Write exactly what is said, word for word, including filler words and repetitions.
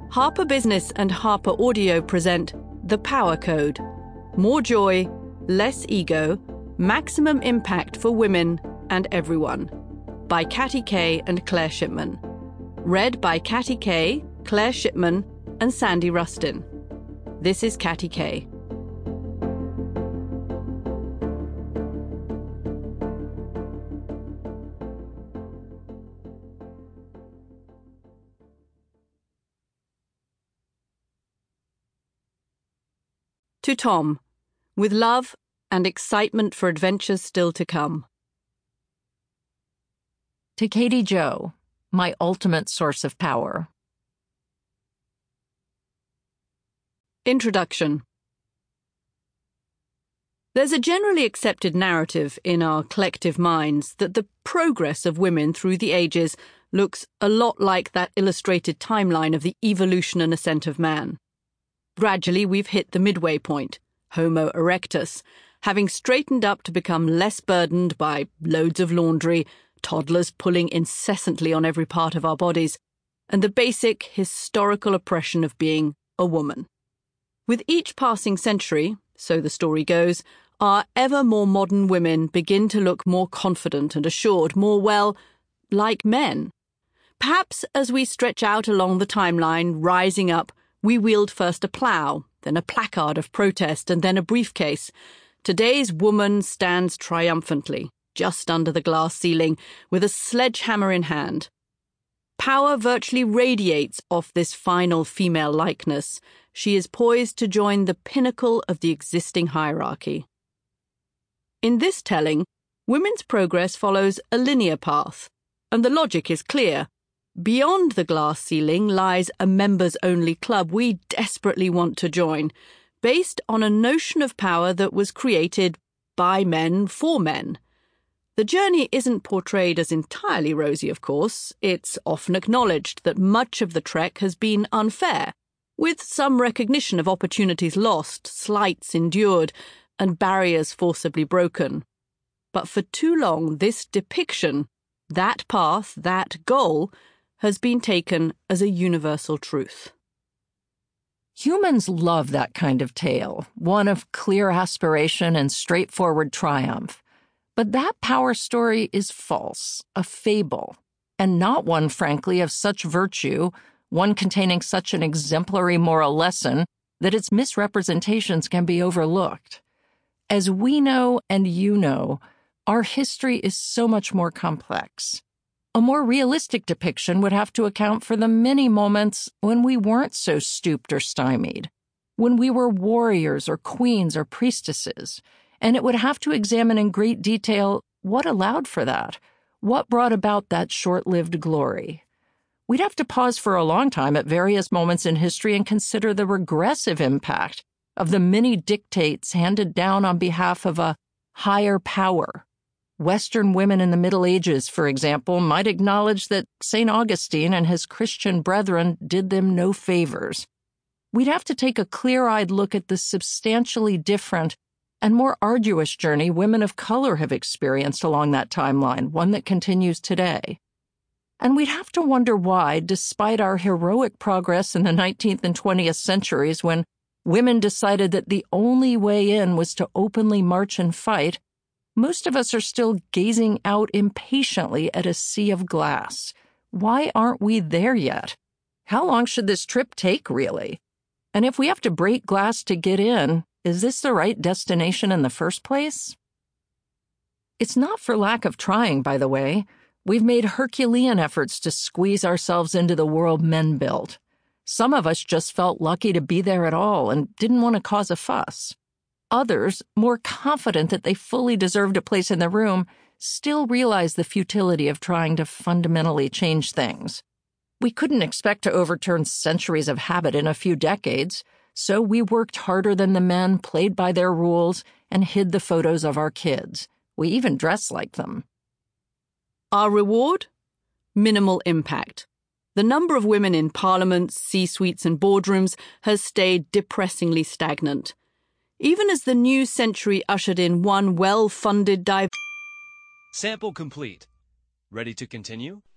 Harper Business and Harper Audio present The Power Code. More joy, less ego, maximum impact for women and everyone. By Katty Kay and Claire Shipman. Read by Katty Kay, Claire Shipman, and Sandy Rustin. This is Katty Kay. To Tom, with love and excitement for adventures still to come. To Katie Jo, my ultimate source of power. Introduction. There's a generally accepted narrative in our collective minds that the progress of women through the ages looks a lot like that illustrated timeline of the evolution and ascent of man. Gradually, we've hit the midway point, Homo erectus, having straightened up to become less burdened by loads of laundry, toddlers pulling incessantly on every part of our bodies, and the basic historical oppression of being a woman. With each passing century, so the story goes, our ever more modern women begin to look more confident and assured, more, well, like men. Perhaps as we stretch out along the timeline, rising up, we wield first a plough, then a placard of protest, and then a briefcase. Today's woman stands triumphantly, just under the glass ceiling, with a sledgehammer in hand. Power virtually radiates off this final female likeness. She is poised to join the pinnacle of the existing hierarchy. In this telling, women's progress follows a linear path, and the logic is clear. Beyond the glass ceiling lies a members-only club we desperately want to join, based on a notion of power that was created by men for men. The journey isn't portrayed as entirely rosy, of course. It's often acknowledged that much of the trek has been unfair, with some recognition of opportunities lost, slights endured, and barriers forcibly broken. But for too long, this depiction, that path, that goal, has been taken as a universal truth. Humans love that kind of tale, one of clear aspiration and straightforward triumph. But that power story is false, a fable, and not one, frankly, of such virtue, one containing such an exemplary moral lesson that its misrepresentations can be overlooked. As we know and you know, our history is so much more complex. A more realistic depiction would have to account for the many moments when we weren't so stooped or stymied, when we were warriors or queens or priestesses, and it would have to examine in great detail what allowed for that, what brought about that short-lived glory. We'd have to pause for a long time at various moments in history and consider the regressive impact of the many dictates handed down on behalf of a higher power. Western women in the Middle Ages, for example, might acknowledge that Saint Augustine and his Christian brethren did them no favors. We'd have to take a clear-eyed look at the substantially different and more arduous journey women of color have experienced along that timeline, one that continues today. And we'd have to wonder why, despite our heroic progress in the nineteenth and twentieth centuries, when women decided that the only way in was to openly march and fight, most of us are still gazing out impatiently at a sea of glass. Why aren't we there yet? How long should this trip take, really? And if we have to break glass to get in, is this the right destination in the first place? It's not for lack of trying, by the way. We've made Herculean efforts to squeeze ourselves into the world men built. Some of us just felt lucky to be there at all and didn't want to cause a fuss. Others, more confident that they fully deserved a place in the room, still realize the futility of trying to fundamentally change things. We couldn't expect to overturn centuries of habit in a few decades, so we worked harder than the men, played by their rules, and hid the photos of our kids. We even dressed like them. Our reward? Minimal impact. The number of women in parliaments, C-suites, and boardrooms has stayed depressingly stagnant. Even as the new century ushered in one well-funded dive... Sample complete. Ready to continue?